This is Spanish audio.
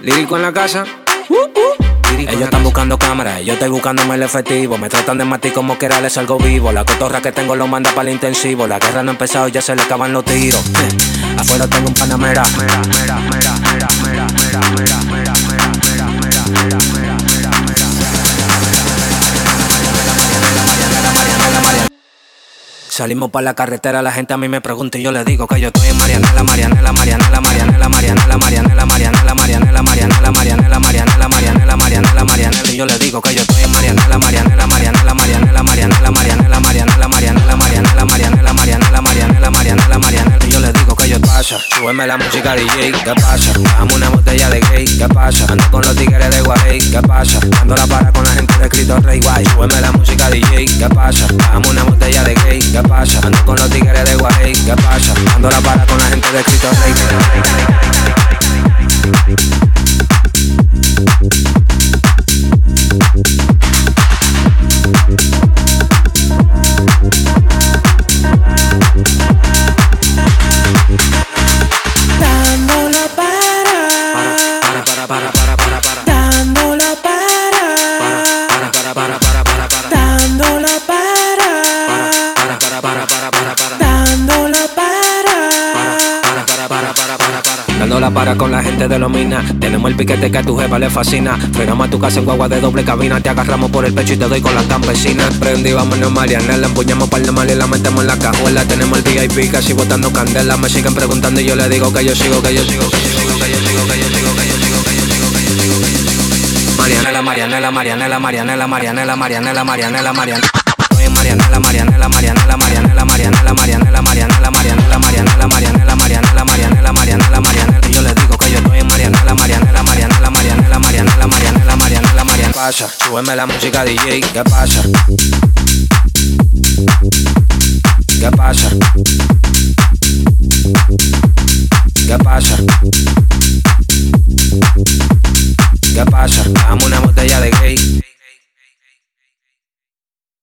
Lírico en la casa. Ellos están buscando cámaras, yo estoy buscándome el efectivo. Me tratan de matar como quiera, les salgo vivo. La cotorra que tengo lo manda para el intensivo. La guerra no ha empezado, ya se le acaban los tiros. Afuera tengo un panamera. Salimos pa' la carretera, la gente a mí me pregunta y yo le digo que yo estoy en Marianela, Marianela, Marianela, Marianela, Marianela, Marianela, Marianela, Marianela, Marianela, Marianela, Marianela, Marianela, Marianela, Marianela, y yo le digo que yo estoy en Marianela, Marianela, Marianela, Marianela, Marianela, Marianela, Marianela, Marianela, Marianela, Marianela, Marianela, Marianela, Marianela, Marianela, y yo le digo que yo pasa, súbeme la música DJ, ¿qué pasa? Dame una botella de gay, ¿qué pasa? Ando con los tigres de Guarey, ¿qué pasa? Dando la para con la gente de Cristo Rey, guay, súbeme la música DJ, ¿qué pasa? Dame una botella de gay, ¿qué pasa? Ando con los tigres de Guarey, ¿qué pasa? Dando la para con la gente de Cristo Rey. Dándola para con la gente de los minas. Tenemos el piquete que a tu jefa le fascina. Frenamos a tu casa en guagua de doble cabina. Te agarramos por el pecho y te doy con las campesinas. Prendí, vámonos Marianela. Empuñamos par de mal y la metemos en la cajuela. Tenemos el VIP casi botando candela. Me siguen preguntando y yo le digo que yo sigo, que yo sigo, que yo sigo, que yo sigo, que yo sigo, que yo sigo, que yo sigo, que yo sigo, que yo sigo. Marianela, Marianela, Marianela, Marianela, Marianela, Marianela, Marianela, Marianela. Marianela, Marianela, Marianela, Marianela, Marianela, Marianela, Marianela, Marianela, Marianela, Marianela, Marianela, Marianela, Marianela, Marianela, y yo le digo que yo estoy en Marianela, Marianela, Marianela, Marianela, Marianela, Marianela, Marianela, Marianela. Pasa, súbeme la música DJ, ¿qué pasa? ¿Qué pasa? ¿Qué pasa? ¿Qué pasa? Dame una